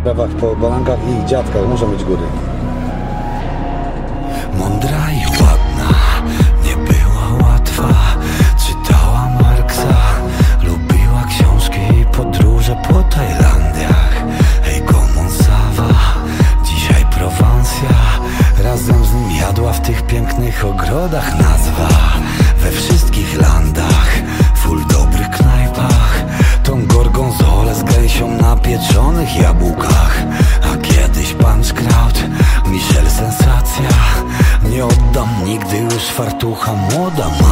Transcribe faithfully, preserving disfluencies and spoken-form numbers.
sprawach po balankach i ich dziadkach muszą mieć góry. Mądra i ładna, nie była łatwa. Czytała Marksa, lubiła książki i podróże po Tajlandiach. Hej, Komonsawa, dzisiaj Prowansja. Razem z nim jadła w tych pięknych ogrodach. Nazwa we wszystkich landach, full dobrych knajpach. Tą gorgonzolę z gęsią na pieczonych jabłkach. A kiedyś Punchkraut, Michel sensacja. Nie oddam nigdy już fartucha, młoda ma.